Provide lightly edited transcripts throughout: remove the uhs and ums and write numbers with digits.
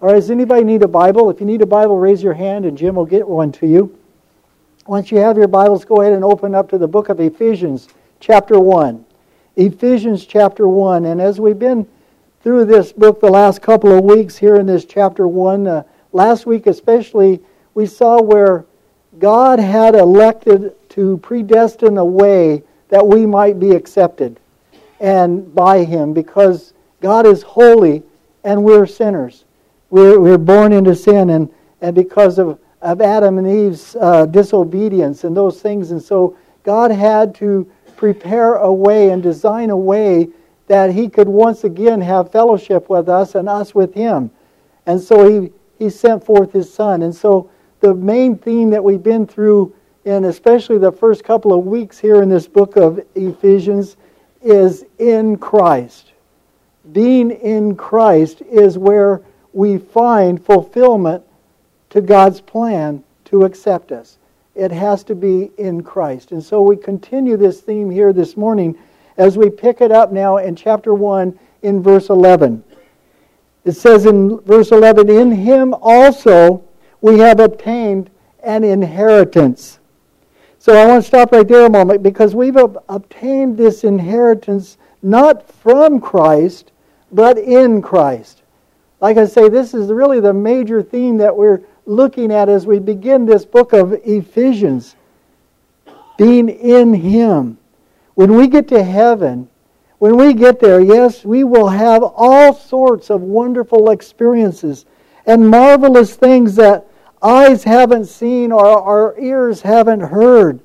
All right, does anybody need a Bible? If you need a Bible, raise your hand and Jim will get one to you. Once you have your Bibles, go ahead and open up to the book of Ephesians, chapter 1. Ephesians chapter 1. And as we've been through this book the last couple of weeks here in this chapter 1, last week especially, we saw where God had elected to predestine a way that we might be accepted and by Him, because God is holy and we're sinners. We're born into sin, and because of Adam and Eve's disobedience and those things. And so God had to prepare a way and design a way that He could once again have fellowship with us and us with Him. And so He sent forth His Son. And so the main theme that we've been through, and especially the first couple of weeks here in this book of Ephesians, is in Christ. Being in Christ is where we find fulfillment to God's plan to accept us. It has to be in Christ. And so we continue this theme here this morning as we pick it up now in chapter 1 in verse 11. It says in verse 11, "In Him also we have obtained an inheritance." So I want to stop right there a moment, because we've obtained this inheritance not from Christ, but in Christ. Like I say, this is really the major theme that we're looking at as we begin this book of Ephesians. Being in Him. When we get to heaven, when we get there, yes, we will have all sorts of wonderful experiences and marvelous things that eyes haven't seen or our ears haven't heard.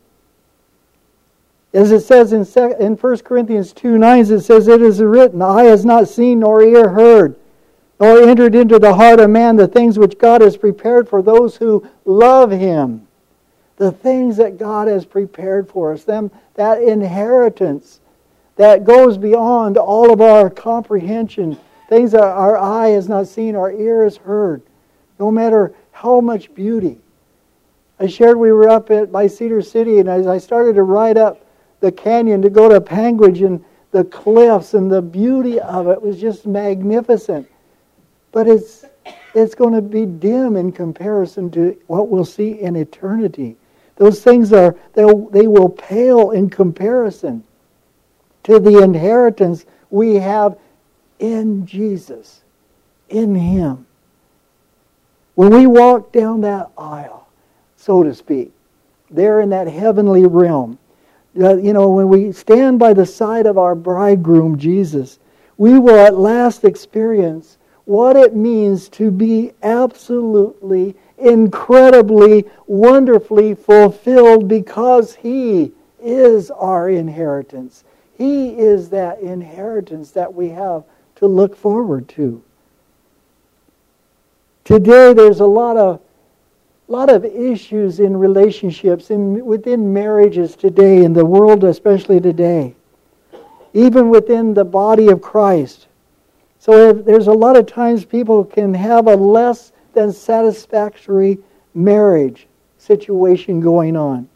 As it says in 1 Corinthians 2:9, it says, "It is written, eye has not seen nor ear heard, nor entered into the heart of man the things which God has prepared for those who love Him." The things that God has prepared for us, that inheritance that goes beyond all of our comprehension, things that our eye has not seen, our ear has heard, no matter how much beauty. I shared we were up by Cedar City, and as I started to ride up the canyon to go to Panguitch, and the cliffs and the beauty of it was just magnificent. But it's going to be dim in comparison to what we'll see in eternity. Those things they will pale in comparison to the inheritance we have in Jesus, in Him. When we walk down that aisle, so to speak, there in that heavenly realm, when we stand by the side of our bridegroom, Jesus, we will at last experience what it means to be absolutely, incredibly, wonderfully fulfilled, because He is our inheritance. He is that inheritance that we have to look forward to. Today there's a lot of issues in relationships, within marriages today, in the world especially today, even within the body of Christ. So there's a lot of times people can have a less than satisfactory marriage situation going on.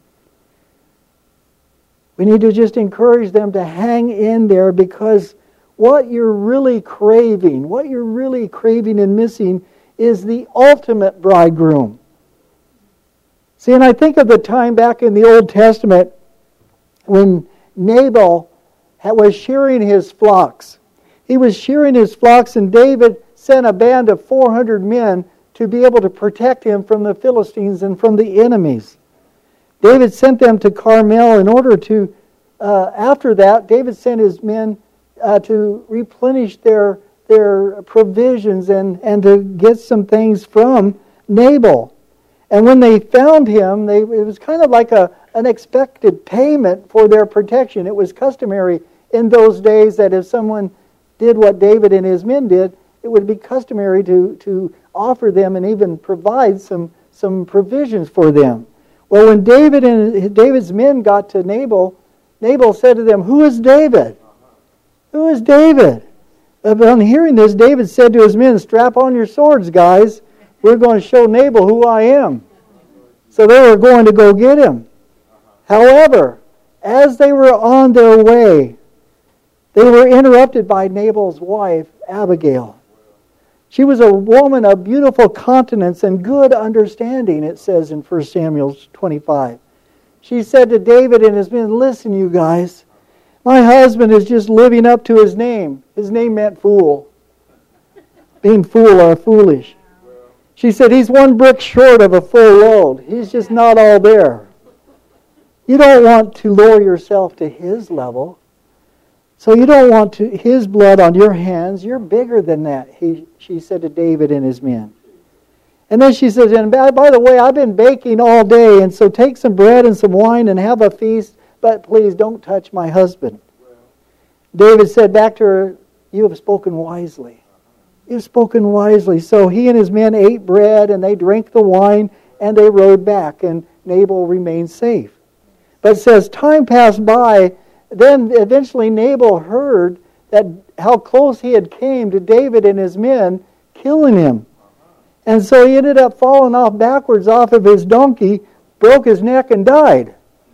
We need to just encourage them to hang in there, because what you're really craving and missing is the ultimate bridegroom. See, and I think of the time back in the Old Testament when Nabal was shearing his flocks. He was shearing his flocks, and David sent a band of 400 men to be able to protect him from the Philistines and from the enemies. David sent them to Carmel in order to, after that, David sent his men to replenish their provisions and to get some things from Nabal. And when they found him, it was kind of like an expected payment for their protection. It was customary in those days that if someone did what David and his men did, it would be customary to offer them and even provide some provisions for them. Well, when David and David's men got to Nabal, Nabal said to them, "Who is David? Who is David?" Upon hearing this, David said to his men, "Strap on your swords, guys. We're going to show Nabal who I am." So they were going to go get him. However, as they were on their way, they were interrupted by Nabal's wife, Abigail. She was a woman of beautiful countenance and good understanding, it says in 1 Samuel 25. She said to David and his men, listen, you guys, my husband is just living up to his name. His name meant fool. Being fool or foolish. She said, he's one brick short of a full load. He's just not all there. You don't want to lower yourself to his level. So you don't want his blood on your hands. You're bigger than that, she said to David and his men. And then she says, and by the way, I've been baking all day, and so take some bread and some wine and have a feast, but please don't touch my husband. David said back to her, you have spoken wisely. You've spoken wisely. So he and his men ate bread, and they drank the wine, and they rode back, and Nabal remained safe. But it says, time passed by. Then eventually Nabal heard that how close he had came to David and his men, killing him. And so he ended up falling off backwards off of his donkey, broke his neck, and died.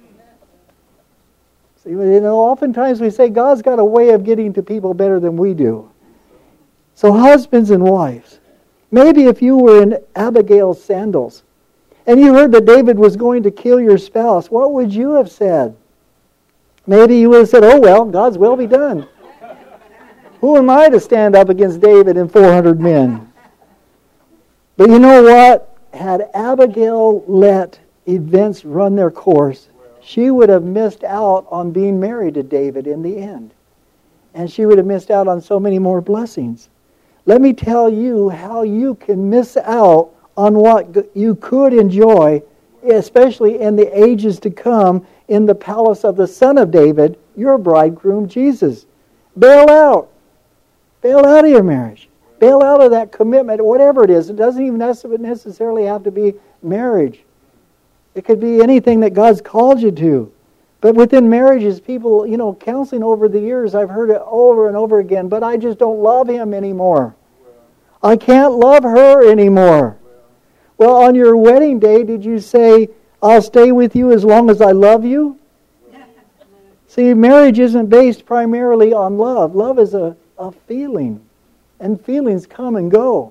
See, oftentimes we say God's got a way of getting to people better than we do. So husbands and wives, maybe if you were in Abigail's sandals and you heard that David was going to kill your spouse, what would you have said? Maybe you would have said, oh well, God's will be done. Who am I to stand up against David and 400 men? But you know what? Had Abigail let events run their course, she would have missed out on being married to David in the end. And she would have missed out on so many more blessings. Let me tell you how you can miss out on what you could enjoy, especially in the ages to come, in the palace of the Son of David, your bridegroom, Jesus. Bail out. Bail out of your marriage. Bail out of that commitment, whatever it is. It doesn't even necessarily have to be marriage. It could be anything that God's called you to. But within marriages, people, counseling over the years, I've heard it over and over again, but I just don't love him anymore. I can't love her anymore. Well, on your wedding day, did you say, I'll stay with you as long as I love you? See, marriage isn't based primarily on love. Love is a feeling. And feelings come and go.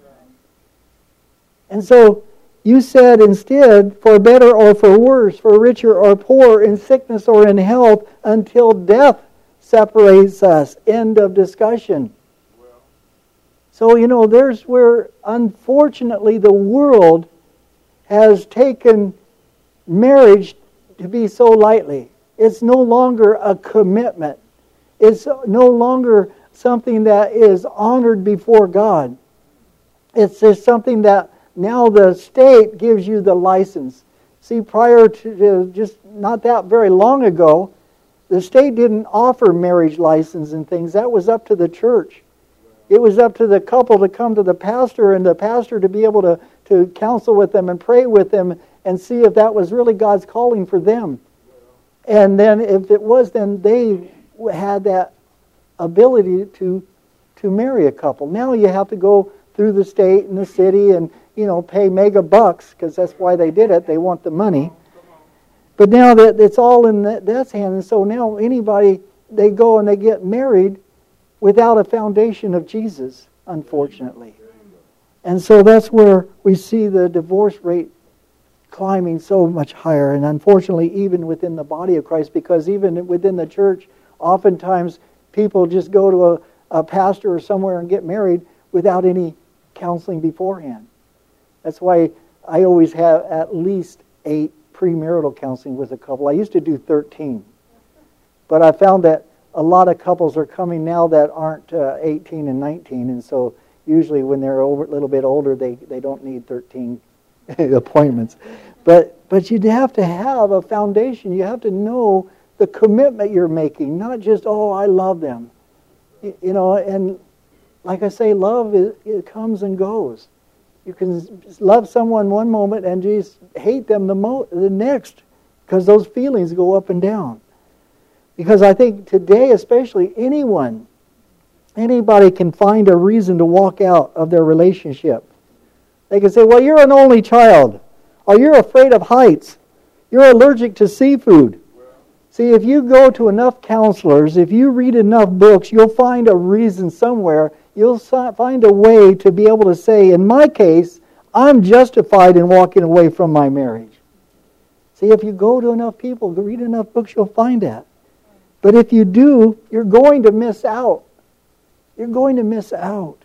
And so, you said instead, for better or for worse, for richer or poorer, in sickness or in health, until death separates us. End of discussion. So, there's where, unfortunately, the world has taken marriage to be so lightly. It's no longer a commitment. It's no longer something that is honored before God. It's just something that now the state gives you the license. See, prior to just not that very long ago, the state didn't offer marriage license and things. That was up to the church. It was up to the couple to come to the pastor and the pastor to be able to counsel with them and pray with them and see if that was really God's calling for them. And then if it was, then they had that ability to marry a couple. Now you have to go through the state and the city and pay mega bucks, because that's why they did it. They want the money. But now that it's all in that's hand, and so now anybody, they go and they get married without a foundation of Jesus, unfortunately. And so that's where we see the divorce rate climbing so much higher, and unfortunately even within the body of Christ, because even within the church, oftentimes people just go to a pastor or somewhere and get married without any counseling beforehand. That's why I always have at least 8 premarital counseling with a couple. I used to do 13. But I found that a lot of couples are coming now that aren't 18 and 19, and so usually when they're a little bit older, they don't need 13 appointments. But you have to have a foundation. You have to know the commitment you're making, not just, I love them. And like I say, love, it comes and goes. You can love someone one moment and just hate them the next, because those feelings go up and down. Because I think today, especially, anybody can find a reason to walk out of their relationship. They can say, well, you're an only child, or you're afraid of heights, you're allergic to seafood. See, if you go to enough counselors, if you read enough books, you'll find a reason somewhere you'll find a way to be able to say, in my case, I'm justified in walking away from my marriage. See, if you go to enough people, read enough books, you'll find that. But if you do, you're going to miss out. You're going to miss out.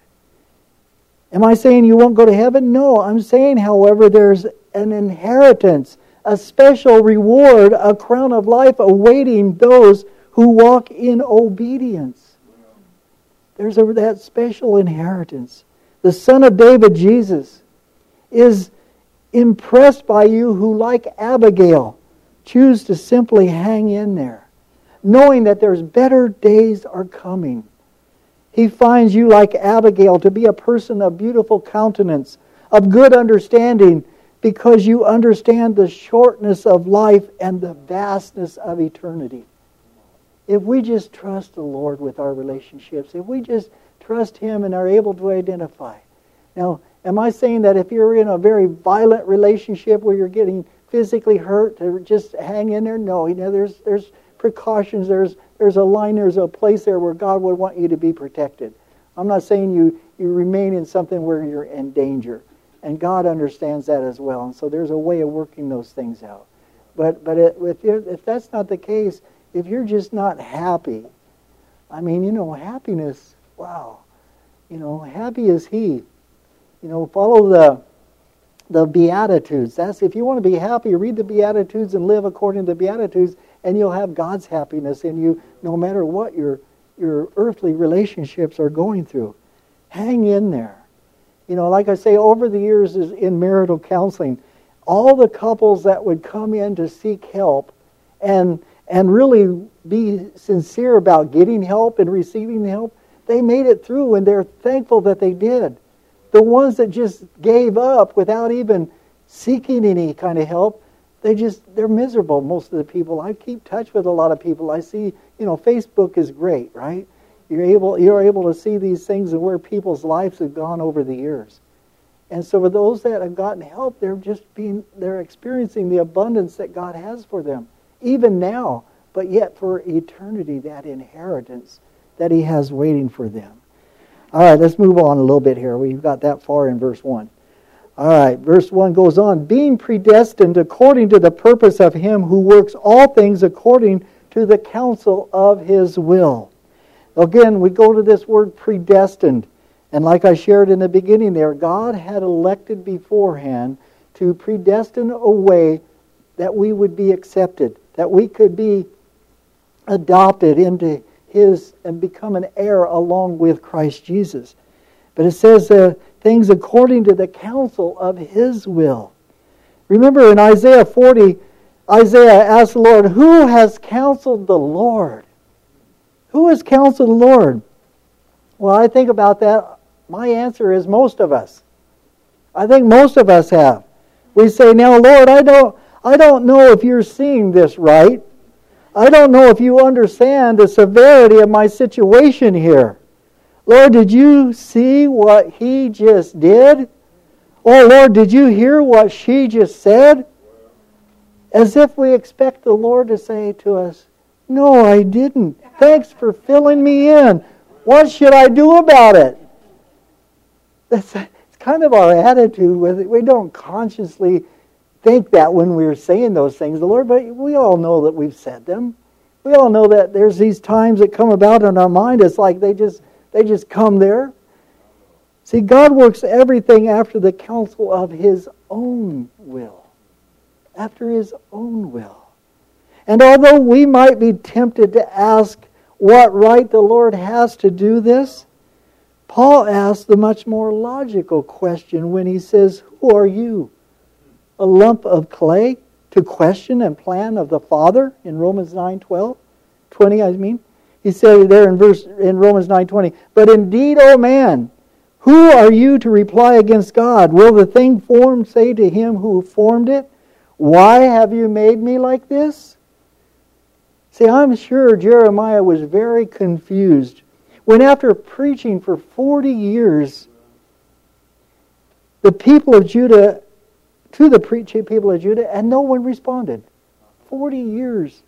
Am I saying you won't go to heaven? No, I'm saying, however, there's an inheritance, a special reward, a crown of life awaiting those who walk in obedience. There's that special inheritance. The Son of David, Jesus, is impressed by you who, like Abigail, choose to simply hang in there, knowing that there's better days are coming. He finds you, like Abigail, to be a person of beautiful countenance, of good understanding, because you understand the shortness of life and the vastness of eternity. If we just trust the Lord with our relationships, if we just trust Him and are able to identify. Now, am I saying that if you're in a very violent relationship where you're getting physically hurt, to just hang in there? No, there's precautions, there's a line, there's a place there where God would want you to be protected. I'm not saying you remain in something where you're in danger. And God understands that as well. And so there's a way of working those things out. But if that's not the case, if you're just not happy, I mean, happiness, wow. Happy is He. Follow the Beatitudes. That's, if you want to be happy, read the Beatitudes and live according to the Beatitudes, and you'll have God's happiness in you no matter what your earthly relationships are going through. Hang in there. Like I say, over the years in marital counseling, all the couples that would come in to seek help and really be sincere about getting help and receiving help, they made it through, and they're thankful that they did. The ones that just gave up without even seeking any kind of help, they're miserable, most of the people. I keep touch with a lot of people. I see, Facebook is great, right? You're able to see these things and where people's lives have gone over the years. And so for those that have gotten help, they're experiencing the abundance that God has for them, even now, but yet for eternity, that inheritance that He has waiting for them. All right, let's move on a little bit here. We've got that far in verse 1. All right, verse 1 goes on, being predestined according to the purpose of Him who works all things according to the counsel of His will. Again, we go to this word predestined. And like I shared in the beginning there, God had elected beforehand to predestine a way that we would be accepted, that we could be adopted into His and become an heir along with Christ Jesus. But it says things according to the counsel of His will. Remember in Isaiah 40, Isaiah asked the Lord, who has counseled the Lord? Who has counseled the Lord? Well, I think about that. My answer is most of us. I think most of us have. We say, now, Lord, I don't know if you're seeing this right. I don't know if you understand the severity of my situation here. Lord, did you see what he just did? Oh, Lord, did you hear what she just said? As if we expect the Lord to say to us, no, I didn't. Thanks for filling me in. What should I do about it? It's kind of our attitude with it. We don't consciously think that when we're saying those things to the Lord, but we all know that we've said them. We all know that there's these times that come about in our mind. It's like they just come there. See, God works everything after the counsel of His own will. After His own will. And although we might be tempted to ask what right the Lord has to do this, Paul asks the much more logical question when he says, who are you? A lump of clay to question and plan of the Father in Romans 9:20. He said there in Romans 9:20, but indeed, O man, who are you to reply against God? Will the thing formed say to Him who formed it, why have you made me like this? See, I'm sure Jeremiah was very confused when after preaching for 40 years, the people of Judah, to the people of Judah, and no one responded. 40 years.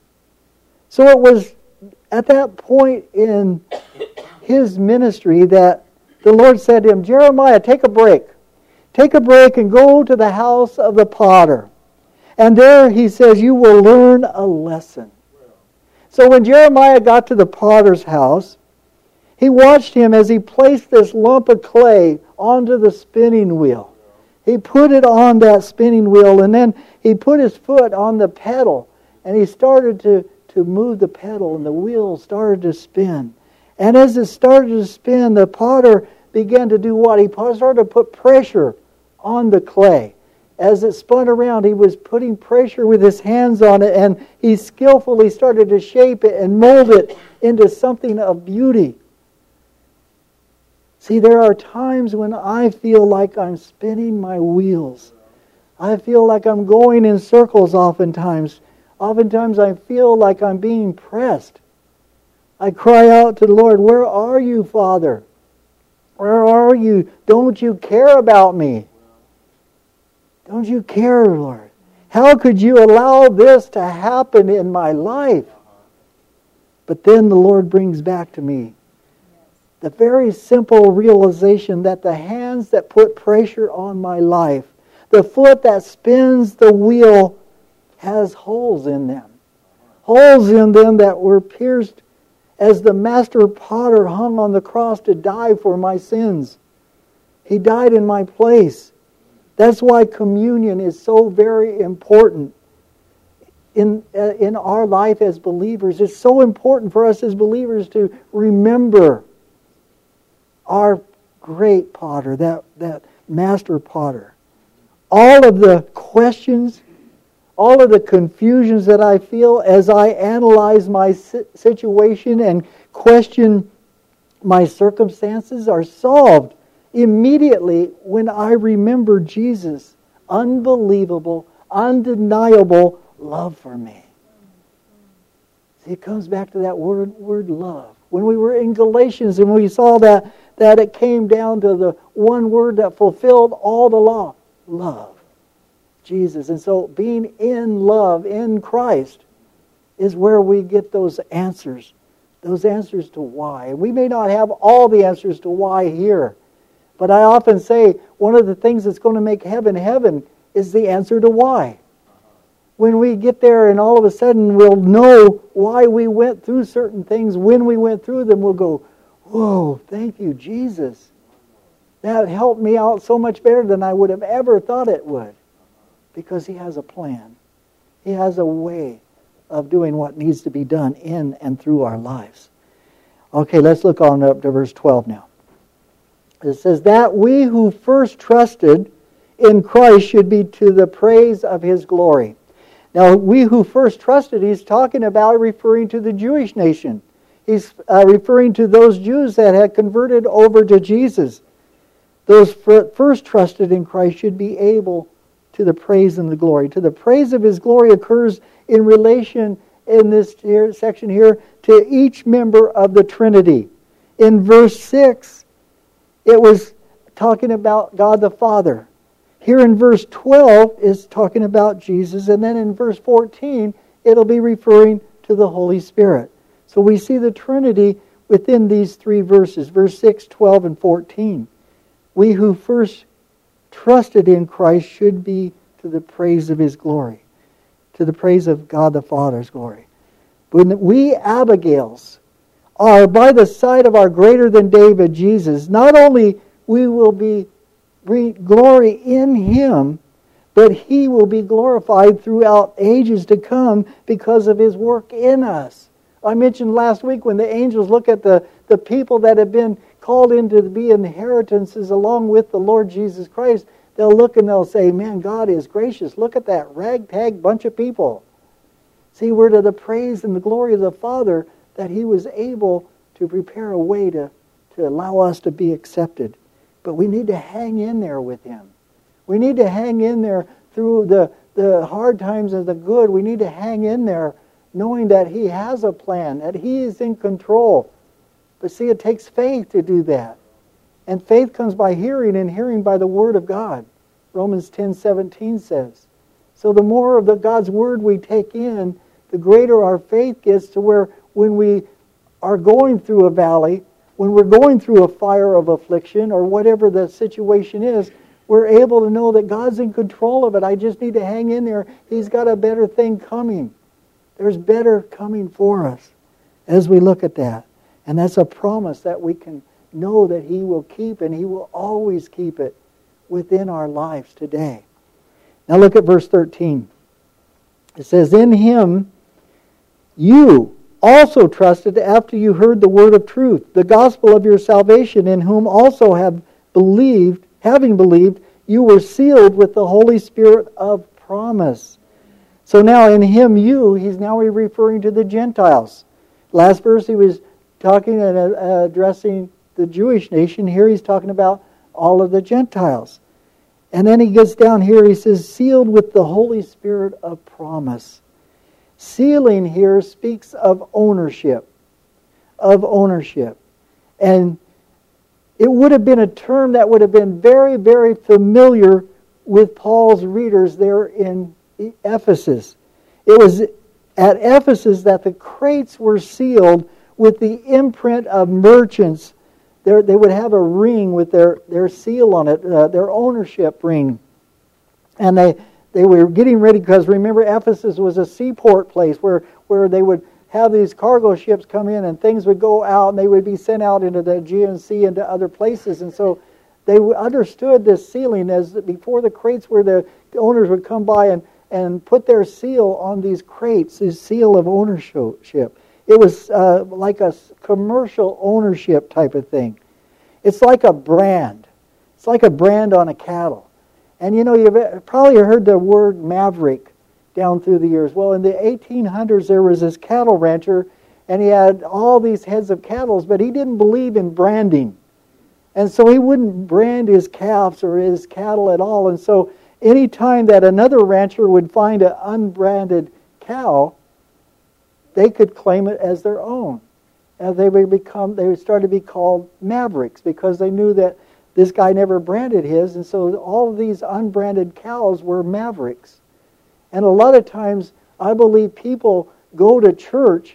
So it was at that point in his ministry that the Lord said to him, Jeremiah, take a break. Take a break and go to the house of the potter. And there, he says, you will learn a lesson. So when Jeremiah got to the potter's house, he watched him as he placed this lump of clay onto the spinning wheel. He put it on that spinning wheel, and then he put his foot on the pedal, and he started to move the pedal, and the wheel started to spin. And as it started to spin, the potter began to do what? He started to put pressure on the clay. As it spun around, he was putting pressure with his hands on it, and he skillfully started to shape it and mold it into something of beauty. See, there are times when I feel like I'm spinning my wheels. I feel like I'm going in circles oftentimes. Oftentimes I feel like I'm being pressed. I cry out to the Lord, where are you, Father? Where are you? Don't you care about me? Don't you care, Lord? How could you allow this to happen in my life? But then the Lord brings back to me the very simple realization that the hands that put pressure on my life, the foot that spins the wheel, has holes in them. Holes in them that were pierced as the master potter hung on the cross to die for my sins. He died in my place. That's why communion is so very important in our life as believers. It's so important for us as believers to remember our great potter, that master potter. All of the questions, all of the confusions that I feel as I analyze my situation and question my circumstances are solved immediately when I remember Jesus' unbelievable, undeniable love for me. See, it comes back to that word love. When we were in Galatians and we saw that it came down to the one word that fulfilled all the law, love. Jesus. And so being in love, in Christ, is where we get those answers to why. And we may not have all the answers to why here, but I often say one of the things that's going to make heaven heaven is the answer to why. When we get there and all of a sudden we'll know why we went through certain things, when we went through them, we'll go, whoa, thank you, Jesus. That helped me out so much better than I would have ever thought it would. Because He has a plan. He has a way of doing what needs to be done in and through our lives. Okay, let's look on up to verse 12 now. It says, that we who first trusted in Christ should be to the praise of His glory. Now, we who first trusted, he's talking about referring to the Jewish nation. He's referring to those Jews that had converted over to Jesus. Those first trusted in Christ should be able to the praise and the glory. To the praise of His glory occurs in relation in this section here to each member of the Trinity. In verse 6, it was talking about God the Father. Here in verse 12 is talking about Jesus, and then in verse 14 it'll be referring to the Holy Spirit. So we see the Trinity within these three verses, verse 6, 12, and 14. We who first trusted in Christ should be to the praise of His glory, to the praise of God the Father's glory. When we Abigails are by the side of our greater than David, Jesus, not only we will be glory in Him, but He will be glorified throughout ages to come because of His work in us. I mentioned last week when the angels look at the people that have been called in to be inheritances along with the Lord Jesus Christ, they'll look and they'll say, man, God is gracious. Look at that ragtag bunch of people. See, we're to the praise and the glory of the Father that He was able to prepare a way to allow us to be accepted. But we need to hang in there with Him. We need to hang in there through the hard times and the good. We need to hang in there knowing that He has a plan, that He is in control. But see, it takes faith to do that. And faith comes by hearing, and hearing by the Word of God. Romans 10:17 says. So the more of God's Word we take in, the greater our faith gets, to where when we are going through a valley, when we're going through a fire of affliction or whatever the situation is, we're able to know that God's in control of it. I just need to hang in there. He's got a better thing coming. There's better coming for us as we look at that. And that's a promise that we can know that He will keep, and He will always keep it within our lives today. Now look at verse 13. It says, in Him you also trusted after you heard the word of truth, the gospel of your salvation, in whom also having believed, you were sealed with the Holy Spirit of promise. So now in Him he's now referring to the Gentiles. Last verse he was talking and addressing the Jewish nation. Here he's talking about all of the Gentiles. And then he gets down here, he says, sealed with the Holy Spirit of promise. Sealing here speaks of ownership. Of ownership. And it would have been a term that would have been very, very familiar with Paul's readers there in Ephesus. It was at Ephesus that the crates were sealed with the imprint of merchants. They would have a ring with their seal on it, their ownership ring. And they were getting ready, because remember, Ephesus was a seaport place where they would have these cargo ships come in and things would go out and they would be sent out into the Aegean Sea and to other places. And so they understood this sealing as before the crates where the owners would come by and put their seal on these crates, this seal of ownership. It was like a commercial ownership type of thing. It's like a brand. It's like a brand on a cattle. And you know, you've probably heard the word maverick down through the years. Well, in the 1800s, there was this cattle rancher, and he had all these heads of cattle, but he didn't believe in branding. And so he wouldn't brand his calves or his cattle at all. And so any time that another rancher would find an unbranded cow, they could claim it as their own. And they would start to be called mavericks, because they knew that this guy never branded his, and so all of these unbranded cows were mavericks. And a lot of times, I believe people go to church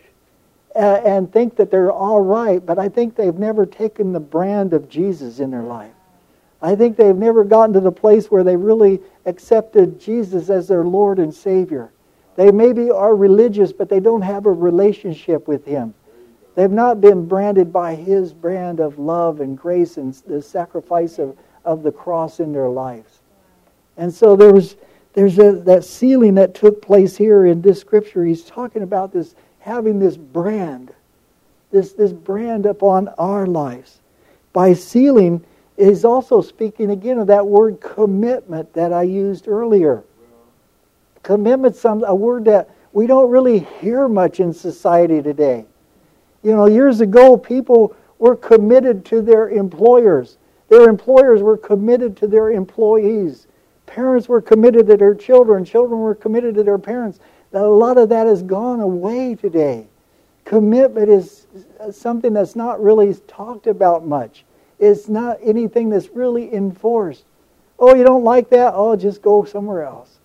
and think that they're all right, but I think they've never taken the brand of Jesus in their life. I think they've never gotten to the place where they really accepted Jesus as their Lord and Savior. They maybe are religious, but they don't have a relationship with Him. They've not been branded by His brand of love and grace and the sacrifice of the cross in their lives. And so there's that sealing that took place here in this scripture. He's talking about this, having this brand, this brand upon our lives. By sealing, is also speaking again of that word commitment that I used earlier. Commitment's a word that we don't really hear much in society today. You know, years ago, people were committed to their employers. Their employers were committed to their employees. Parents were committed to their children. Children were committed to their parents. A lot of that has gone away today. Commitment is something that's not really talked about much. It's not anything that's really enforced. Oh, you don't like that? Oh, just go somewhere else.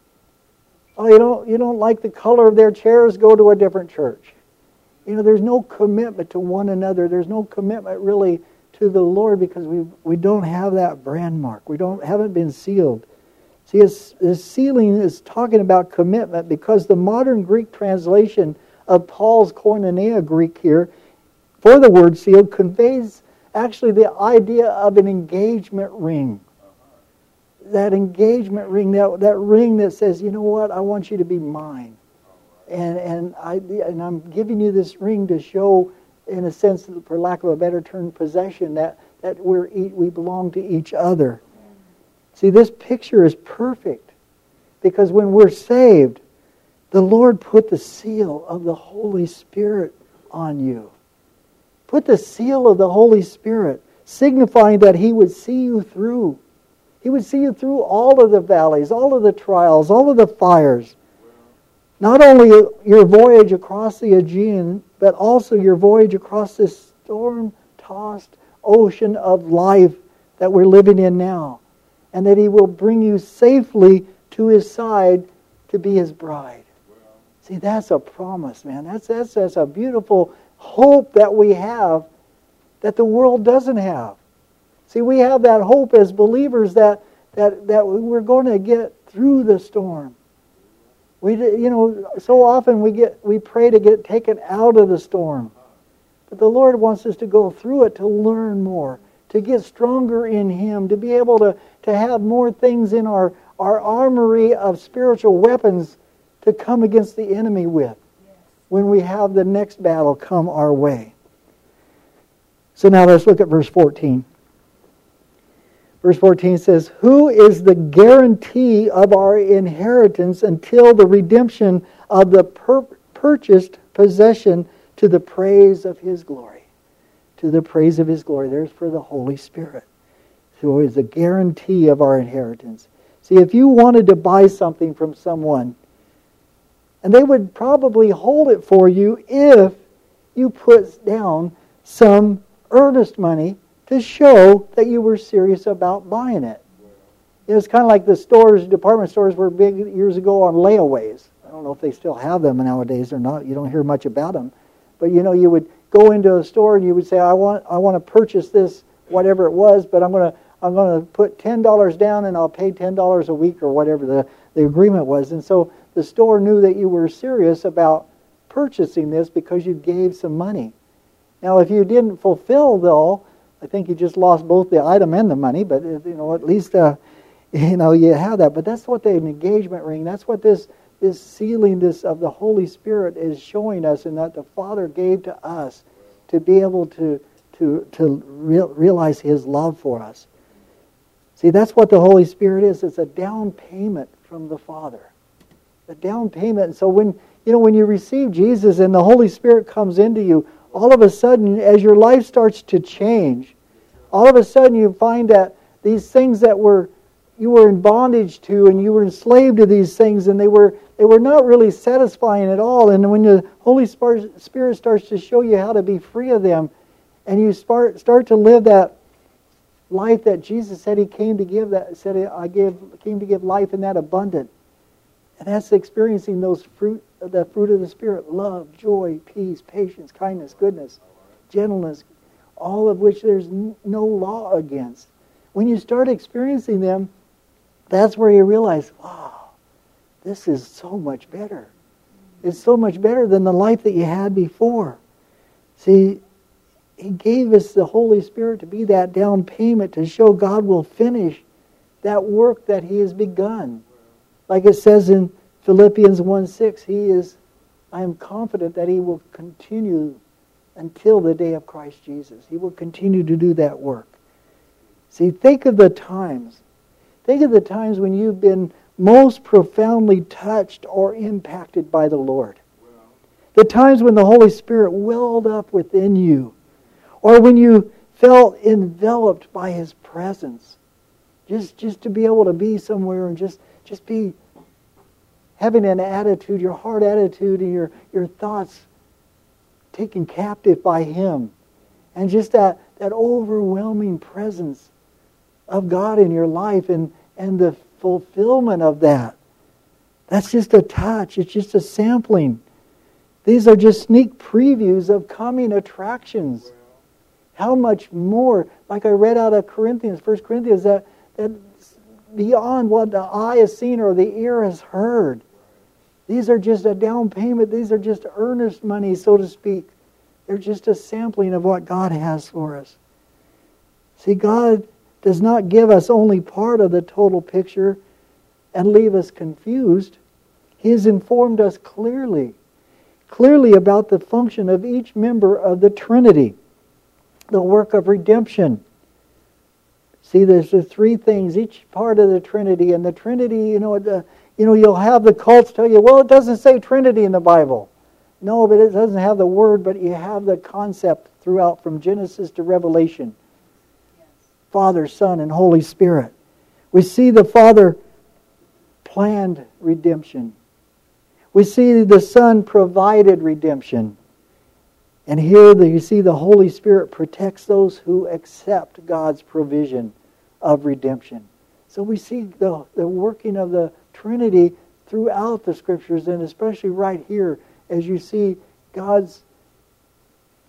Oh, you don't like the color of their chairs? Go to a different church. You know, there's no commitment to one another. There's no commitment really to the Lord, because we don't have that brand mark. Haven't been sealed. See, this sealing is talking about commitment, because the modern Greek translation of Paul's Koinonia Greek here for the word sealed conveys actually the idea of an engagement ring. That engagement ring, that ring that says, you know what, I want you to be mine. And I'm giving you this ring to show, in a sense, for lack of a better term, possession, that we belong to each other. See, this picture is perfect, because when we're saved, the Lord put the seal of the Holy Spirit on you. Put the seal of the Holy Spirit, signifying that He would see you through. He would see you through all of the valleys, all of the trials, all of the fires. Not only your voyage across the Aegean, but also your voyage across this storm-tossed ocean of life that we're living in now. And that He will bring you safely to His side to be His bride. See, that's a promise, man. That's a beautiful hope that we have that the world doesn't have. See, we have that hope as believers that we're going to get through the storm. So often we pray to get taken out of the storm. But the Lord wants us to go through it to learn more, to get stronger in Him, to be able to have more things in our armory of spiritual weapons to come against the enemy with when we have the next battle come our way. So now let's look at verse 14. Verse 14 says, "Who is the guarantee of our inheritance until the redemption of the purchased possession to the praise of His glory?" To the praise of His glory. There's for the Holy Spirit. So it's a guarantee of our inheritance. See, if you wanted to buy something from someone, and they would probably hold it for you if you put down some earnest money to show that you were serious about buying it. It's kind of like the stores, department stores were big years ago on layaways. I don't know if they still have them nowadays or not. You don't hear much about them. But you would go into a store and you would say, I want to purchase this, whatever it was, but I'm going to put $10 down and I'll pay $10 a week or whatever the agreement was. And so the store knew that you were serious about purchasing this because you gave some money. Now, if you didn't fulfill, though, I think you just lost both the item and the money, but at least you have that. But that's what the engagement ring, that's what this sealing of the Holy Spirit is showing us, and that the Father gave to us to be able to realize His love for us. See, that's what the Holy Spirit is. It's a down payment from the Father. A down payment. And so when you receive Jesus and the Holy Spirit comes into you, all of a sudden, as your life starts to change, all of a sudden you find that these things that you were in bondage to and you were enslaved to these things and they were not really satisfying at all. And when the Holy Spirit starts to show you how to be free of them, and you start to live that life that Jesus said He came to give, came to give life in that abundant. And that's experiencing the fruit of the Spirit: love, joy, peace, patience, kindness, goodness, gentleness, all of which there's no law against. When you start experiencing them, that's where you realize, wow, this is so much better. It's so much better than the life that you had before. See, He gave us the Holy Spirit to be that down payment to show God will finish that work that He has begun. Like it says in Philippians 1:6, I am confident that He will continue until the day of Christ Jesus. He will continue to do that work. See, think of the times. Think of the times when you've been most profoundly touched or impacted by the Lord. The times when the Holy Spirit welled up within you, or when you felt enveloped by His presence. Just to be able to be somewhere and just be having an attitude, your heart attitude, and your thoughts taken captive by Him. And just that overwhelming presence of God in your life and the fulfillment of that. That's just a touch. It's just a sampling. These are just sneak previews of coming attractions. How much more, like I read out of 1 Corinthians, that beyond what the eye has seen or the ear has heard. These are just a down payment. These are just earnest money, so to speak. They're just a sampling of what God has for us. See, God does not give us only part of the total picture and leave us confused. He has informed us clearly about the function of each member of the Trinity, the work of redemption. See, there's the three things, each part of the Trinity, and the Trinity, you'll have the cults tell you, well, it doesn't say Trinity in the Bible. No, but it doesn't have the word, but you have the concept throughout from Genesis to Revelation. Yes. Father, Son, and Holy Spirit. We see the Father planned redemption. We see the Son provided redemption. And here you see the Holy Spirit protects those who accept God's provision of redemption. So we see the working of the Trinity throughout the Scriptures, and especially right here as you see God's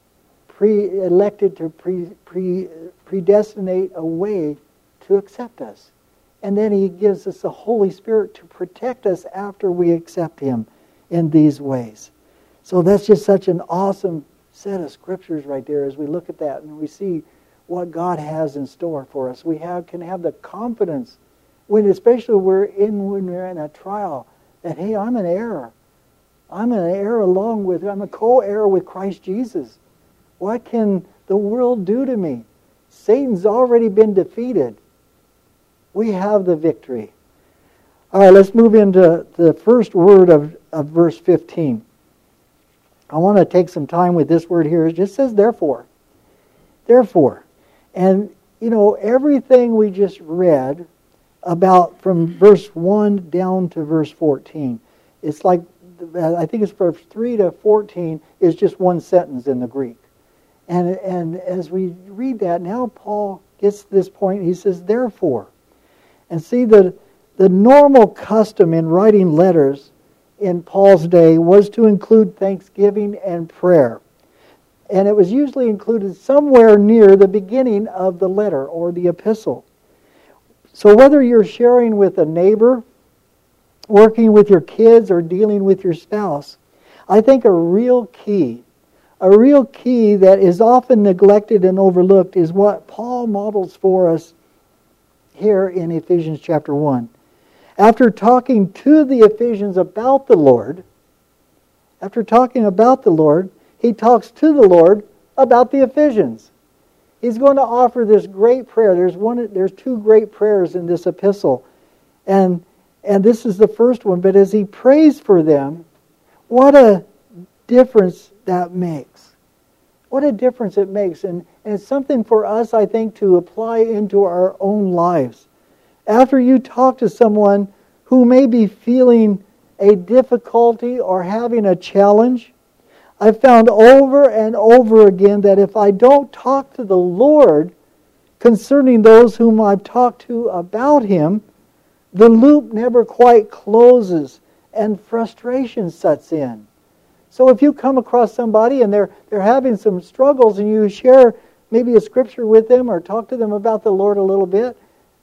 pre-elected to predestinate a way to accept us. And then He gives us the Holy Spirit to protect us after we accept Him in these ways. So that's just such an awesome set of scriptures right there as we look at that and we see what God has in store for us. We can have the confidence especially when we're in a trial, that hey, I'm an heir. I'm an heir I'm a co-heir with Christ Jesus. What can the world do to me? Satan's already been defeated. We have the victory. All right, let's move into the first word of verse 15. I want to take some time with this word here. It just says therefore. Therefore. And, everything we just read about from verse 1 down to verse 14, it's like, I think it's verse 3 to 14 is just one sentence in the Greek. And as we read that, now Paul gets to this point, he says, therefore. And see, the normal custom in writing letters in Paul's day was to include thanksgiving and prayer. And it was usually included somewhere near the beginning of the letter or the epistle. So whether you're sharing with a neighbor, working with your kids, or dealing with your spouse, I think a real key that is often neglected and overlooked is what Paul models for us here in Ephesians chapter 1. After talking to the Ephesians about the Lord, he talks to the Lord about the Ephesians. He's going to offer this great prayer. There's two great prayers in this epistle. And this is the first one. But as he prays for them, what a difference that makes. What a difference it makes. And it's something for us, I think, to apply into our own lives. After you talk to someone who may be feeling a difficulty or having a challenge, I've found over and over again that if I don't talk to the Lord concerning those whom I've talked to about Him, the loop never quite closes and frustration sets in. So if you come across somebody and they're having some struggles and you share maybe a scripture with them or talk to them about the Lord a little bit,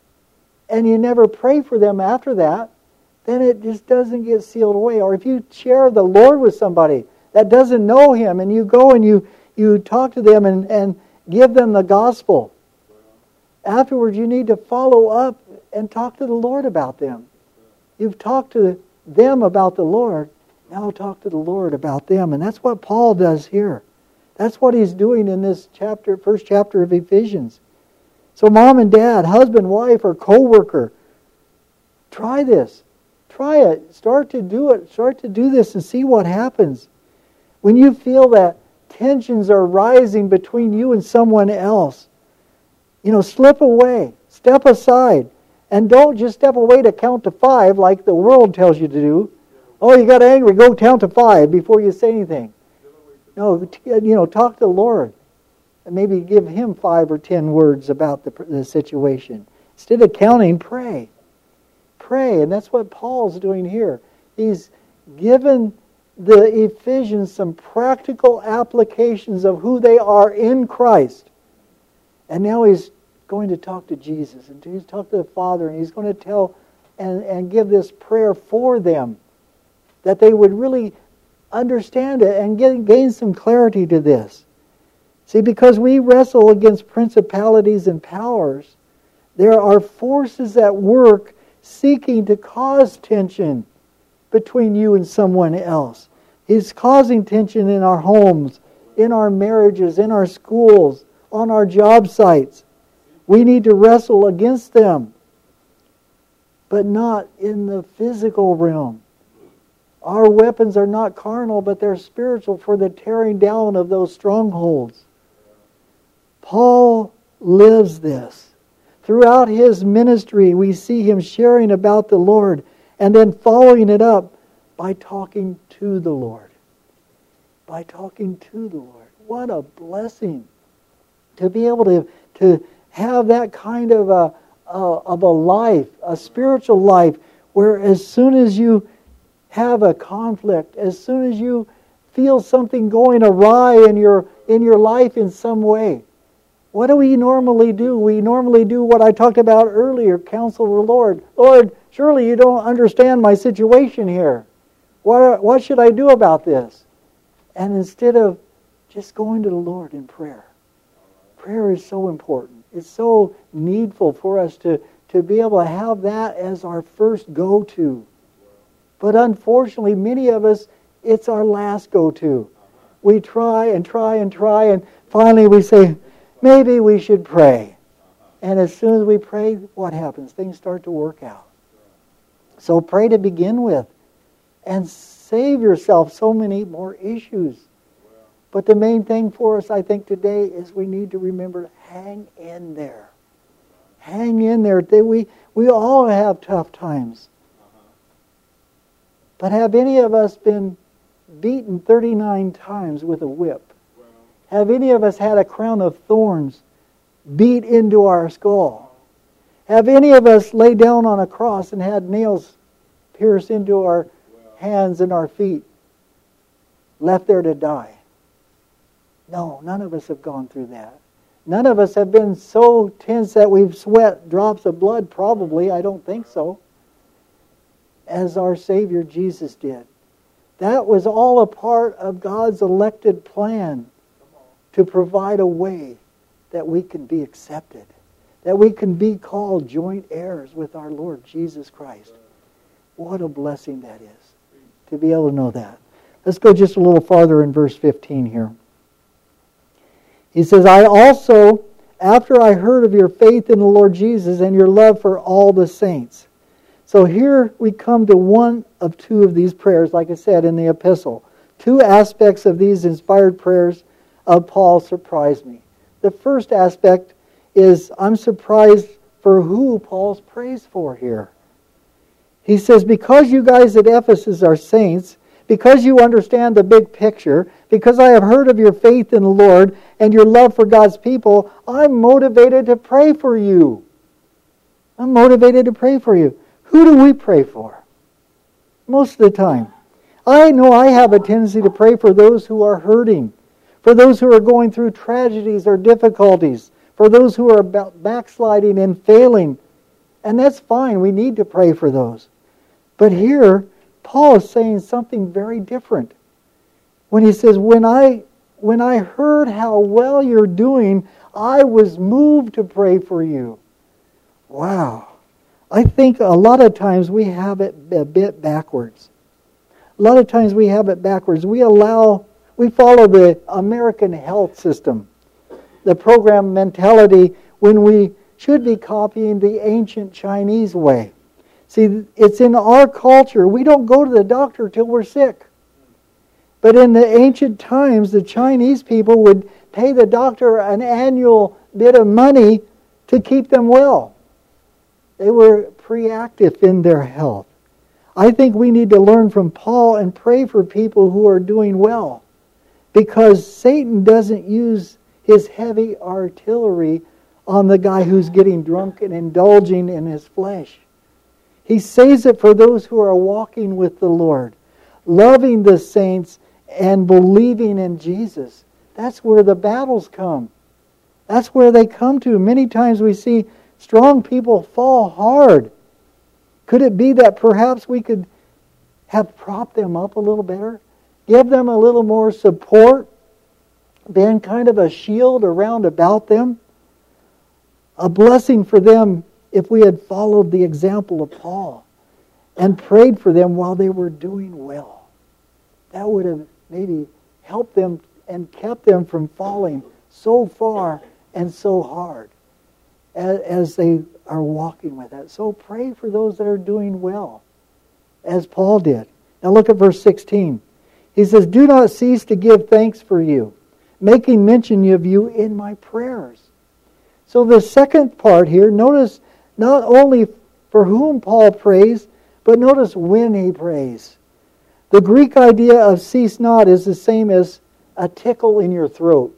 and you never pray for them after that, then it just doesn't get sealed away. Or if you share the Lord with somebody that doesn't know Him, and you go and you talk to them and give them the gospel, afterwards you need to follow up and talk to the Lord about them. You've talked to them about the Lord, now talk to the Lord about them. And that's what Paul does here. That's what he's doing in this first chapter of Ephesians. So mom and dad, husband, wife, or co-worker, try this. Try it. Start to do it. Start to do this and see what happens. When you feel that tensions are rising between you and someone else, slip away. Step aside. And don't just step away to count to 5 like the world tells you to do. Oh, you got angry. Go count to 5 before you say anything. No, talk to the Lord. And maybe give Him 5 or 10 words about the situation. Instead of counting, pray. Pray. And that's what Paul's doing here. He's given the Ephesians some practical applications of who they are in Christ. And now he's going to talk to Jesus. And he's talk to the Father. And he's going to tell and give this prayer for them, that they would really understand it and gain some clarity to this. See, because we wrestle against principalities and powers, there are forces at work seeking to cause tension between you and someone else. He's causing tension in our homes, in our marriages, in our schools, on our job sites. We need to wrestle against them, but not in the physical realm. Our weapons are not carnal, but they're spiritual for the tearing down of those strongholds. Paul lives this. Throughout his ministry, we see him sharing about the Lord and then following it up by talking to the Lord. By talking to the Lord. What a blessing to be able to have that kind of a life, a spiritual life, where as soon as you have a conflict, as soon as you feel something going awry in your in your life in some way. What do we normally do? We normally do what I talked about earlier, counsel the Lord. Lord, surely you don't understand my situation here. What should I do about this? And instead of just going to the Lord in prayer. Prayer is so important. It's so needful for us to be able to have that as our first go-to. But unfortunately, many of us, it's our last go-to. We try and try and try, and finally we say, maybe we should pray. And as soon as we pray, what happens? Things start to work out. So pray to begin with. And save yourself so many more issues. But the main thing for us, I think, today is we need to remember to hang in there. Hang in there. We all have tough times. But have any of us been beaten 39 times with a whip? Have any of us had a crown of thorns beat into our skull? Have any of us laid down on a cross and had nails pierced into our hands and our feet, left there to die? No, none of us have gone through that. None of us have been so tense that we've sweat drops of blood, probably, I don't think so, as our Savior Jesus did. That was all a part of God's elected plan to provide a way that we can be accepted, that we can be called joint heirs with our Lord Jesus Christ. What a blessing that is, to be able to know that. Let's go just a little farther in verse 15 here. He says, I also, after I heard of your faith in the Lord Jesus and your love for all the saints. So here we come to one of two of these prayers, like I said, in the epistle. Two aspects of these inspired prayers of Paul surprised me. The first aspect is I'm surprised for who Paul's prays for here. He says, because you guys at Ephesus are saints, because you understand the big picture, because I have heard of your faith in the Lord and your love for God's people, I'm motivated to pray for you. I'm motivated to pray for you. Who do we pray for? Most of the time. I know I have a tendency to pray for those who are hurting, for those who are going through tragedies or difficulties, for those who are backsliding and failing. And that's fine. We need to pray for those. But here, Paul is saying something very different. When he says, when I heard how well you're doing, I was moved to pray for you. Wow. I think a lot of times we have it a bit backwards. A lot of times we have it backwards. We follow the American health system, the program mentality, when we should be copying the ancient Chinese way. See, it's in our culture. We don't go to the doctor till we're sick. But in the ancient times, the Chinese people would pay the doctor an annual bit of money to keep them well. They were proactive in their health. I think we need to learn from Paul and pray for people who are doing well. Because Satan doesn't use his heavy artillery on the guy who's getting drunk and indulging in his flesh. He saves it for those who are walking with the Lord, loving the saints and believing in Jesus. That's where the battles come. That's where they come to. Many times we see strong people fall hard. Could it be that perhaps we could have propped them up a little better? Give them a little more support? Been kind of a shield around about them? A blessing for them if we had followed the example of Paul and prayed for them while they were doing well. That would have maybe helped them and kept them from falling so far and so hard as they are walking with that. So pray for those that are doing well, as Paul did. Now look at verse 16. He says, do not cease to give thanks for you, making mention of you in my prayers. So the second part here, notice not only for whom Paul prays, but notice when he prays. The Greek idea of cease not is the same as a tickle in your throat.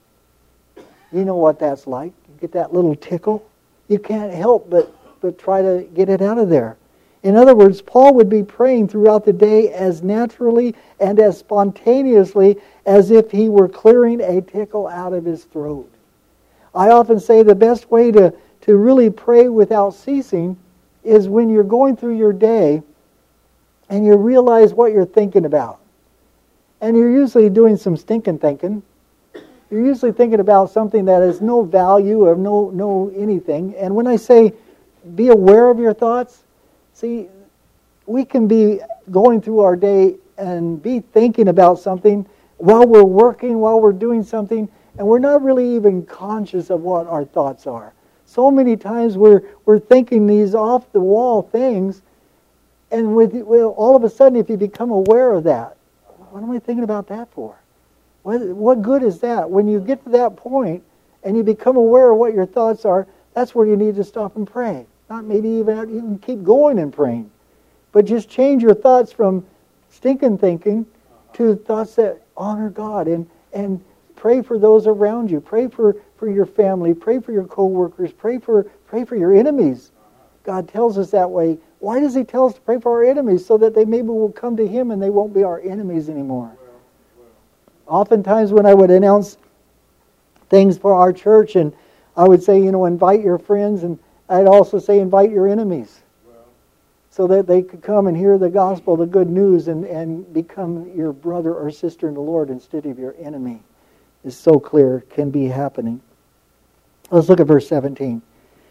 You know what that's like. You get that little tickle. You can't help but try to get it out of there. In other words, Paul would be praying throughout the day as naturally and as spontaneously as if he were clearing a tickle out of his throat. I often say the best way to really pray without ceasing is when you're going through your day and you realize what you're thinking about. And you're usually doing some stinking thinking. You're usually thinking about something that has no value or no anything. And when I say be aware of your thoughts, see, we can be going through our day and be thinking about something while we're working, while we're doing something, and we're not really even conscious of what our thoughts are. So many times we're thinking these off-the-wall things, and all of a sudden, if you become aware of that, what am I thinking about that for? What good is that? When you get to that point and you become aware of what your thoughts are, that's where you need to stop and pray. Not maybe even keep going and praying, but just change your thoughts from stinking thinking to thoughts that honor God and pray for those around you. Pray for your family. Pray for your co-workers. Pray for your enemies. God tells us that way. Why does He tell us to pray for our enemies? So that they maybe will come to Him and they won't be our enemies anymore. Oftentimes when I would announce things for our church, and I would say, invite your friends, and I'd also say invite your enemies. So that they could come and hear the gospel, the good news, and become your brother or sister in the Lord instead of your enemy. It's so clear, it can be happening. Let's look at verse 17.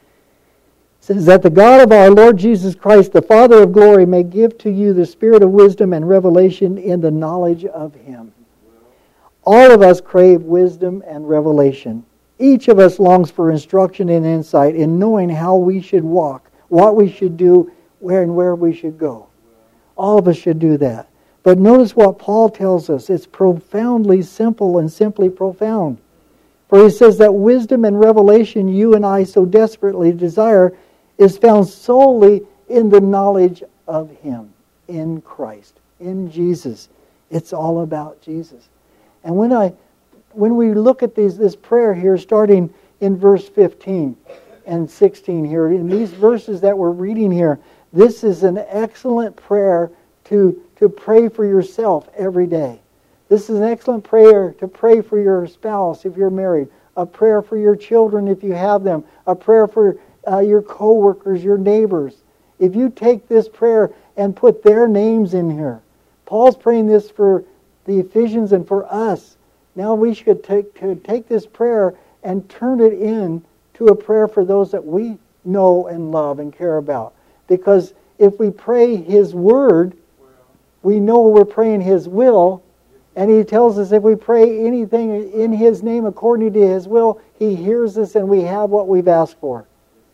It says, that the God of our Lord Jesus Christ, the Father of glory, may give to you the spirit of wisdom and revelation in the knowledge of Him. All of us crave wisdom and revelation. Each of us longs for instruction and insight in knowing how we should walk, what we should do, where we should go. All of us should do that. But notice what Paul tells us. It's profoundly simple and simply profound. For he says that wisdom and revelation you and I so desperately desire is found solely in the knowledge of Him, in Christ, in Jesus. It's all about Jesus. And when we look at this prayer here, starting in verse 15 and 16 here, in these verses that we're reading here, this is an excellent prayer to pray for yourself every day. This is an excellent prayer to pray for your spouse if you're married, a prayer for your children if you have them, a prayer for your co-workers, your neighbors. If you take this prayer and put their names in here, Paul's praying this for the Ephesians and for us. Now we should take this prayer and turn it in to a prayer for those that we know and love and care about. Because if we pray His Word, we know we're praying His will. And He tells us if we pray anything in His name according to His will, He hears us and we have what we've asked for.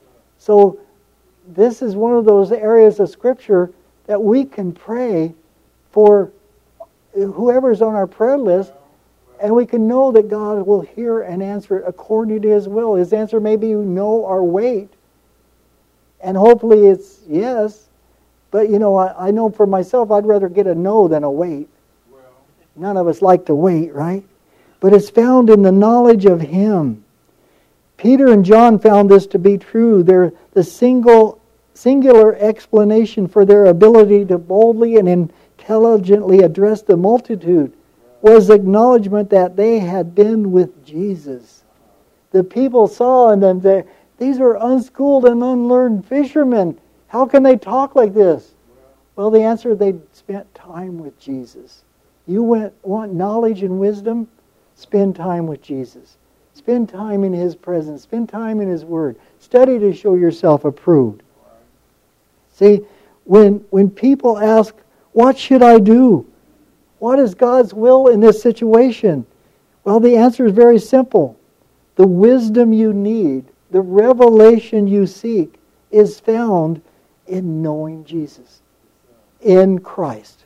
So this is one of those areas of Scripture that we can pray for whoever's on our prayer list, and we can know that God will hear and answer it according to His will. His answer may be no or wait, and hopefully it's yes. But I know for myself, I'd rather get a no than a wait. None of us like to wait, right? But it's found in the knowledge of Him. Peter and John found this to be true. They're the singular explanation for their ability to boldly and intelligently address the multitude was acknowledgement that they had been with Jesus. The people saw in them that these were unschooled and unlearned fishermen. How can they talk like this? Well, the answer, they spent time with Jesus. You want knowledge and wisdom? Spend time with Jesus. Spend time in His presence. Spend time in His Word. Study to show yourself approved. See, when people ask, what should I do? What is God's will in this situation? Well, the answer is very simple. The wisdom you need, the revelation you seek, is found in knowing Jesus. In Christ.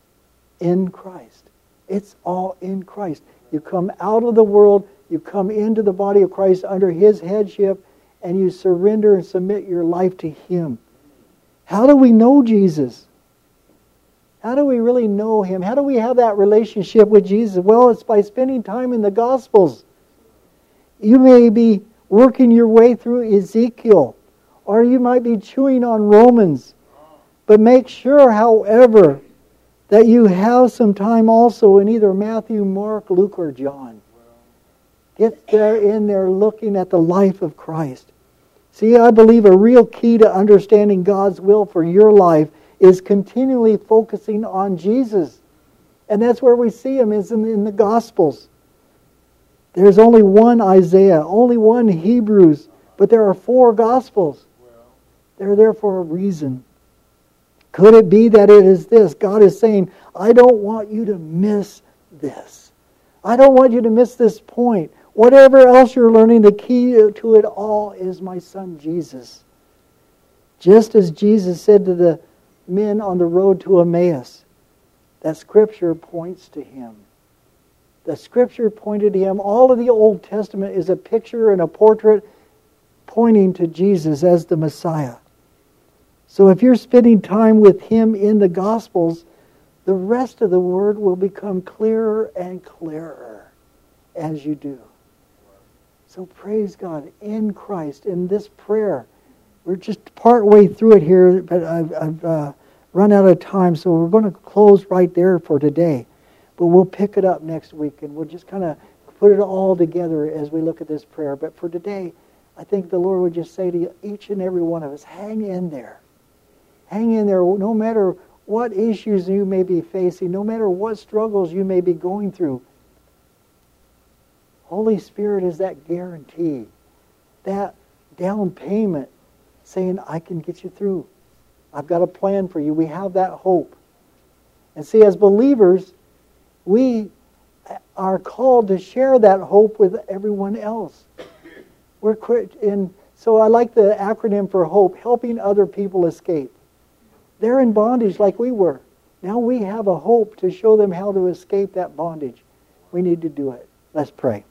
In Christ. It's all in Christ. You come out of the world, you come into the body of Christ under His headship, and you surrender and submit your life to Him. How do we know Jesus? How do we really know Him? How do we have that relationship with Jesus? Well, it's by spending time in the Gospels. You may be working your way through Ezekiel, or you might be chewing on Romans. But make sure, however, that you have some time also in either Matthew, Mark, Luke, or John. Get there in there looking at the life of Christ. See, I believe a real key to understanding God's will for your life is continually focusing on Jesus. And that's where we see Him, is in the Gospels. There's only one Isaiah, only one Hebrews, but there are 4 Gospels. They're there for a reason. Could it be that it is this? God is saying, I don't want you to miss this. I don't want you to miss this point. Whatever else you're learning, the key to it all is my Son Jesus. Just as Jesus said to the men on the road to Emmaus, that Scripture points to Him. The Scripture pointed to Him. All of the Old Testament is a picture and a portrait pointing to Jesus as the Messiah. So if you're spending time with Him in the Gospels, the rest of the Word will become clearer and clearer as you do. So praise God in Christ, in this prayer. We're just part way through it here, but I've run out of time, so we're going to close right there for today. But we'll pick it up next week, and we'll just kind of put it all together as we look at this prayer. But for today, I think the Lord would just say to each and every one of us, hang in there. Hang in there, no matter what issues you may be facing, no matter what struggles you may be going through. Holy Spirit is that guarantee, that down payment, saying, I can get you through. I've got a plan for you. We have that hope. And see, as believers, we are called to share that hope with everyone else. So I like the acronym for HOPE, helping other people escape. They're in bondage like we were. Now we have a hope to show them how to escape that bondage. We need to do it. Let's pray.